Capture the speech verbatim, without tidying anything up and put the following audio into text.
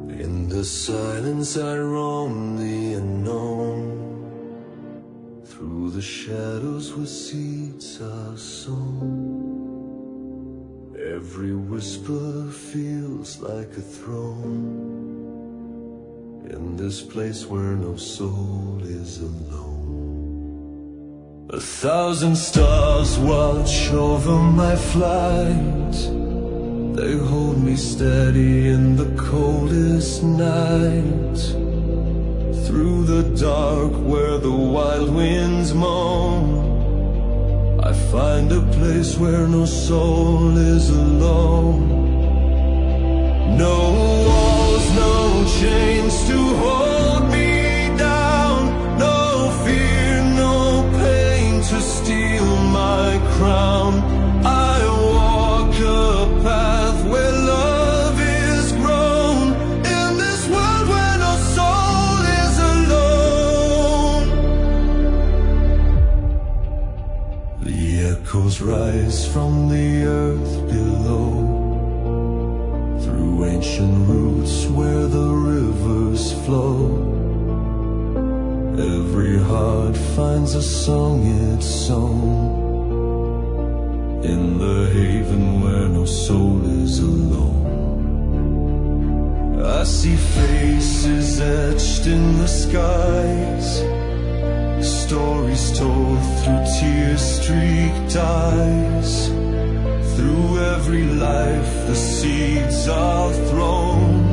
In the silence I roam the unknown. Through the shadows where seeds are sown. Every whisper feels like a throne. In this place where no soul is alone. A thousand stars watch over my flight. They hold me steady in the coldest night. Through the dark where the wild winds moan, I find a place where no soul is alone. No walls, no chains to hold me down. No fear, no pain to steal my crown. I walk a path where love is grown. In this world where no soul is alone. The echoes rise from the earth below. Through ancient roots where the rivers flow. Every heart finds a song its own. In the haven where no soul is alone. I see faces etched in the skies. Stories told through tear-streaked eyes. Through every life the seeds are thrown.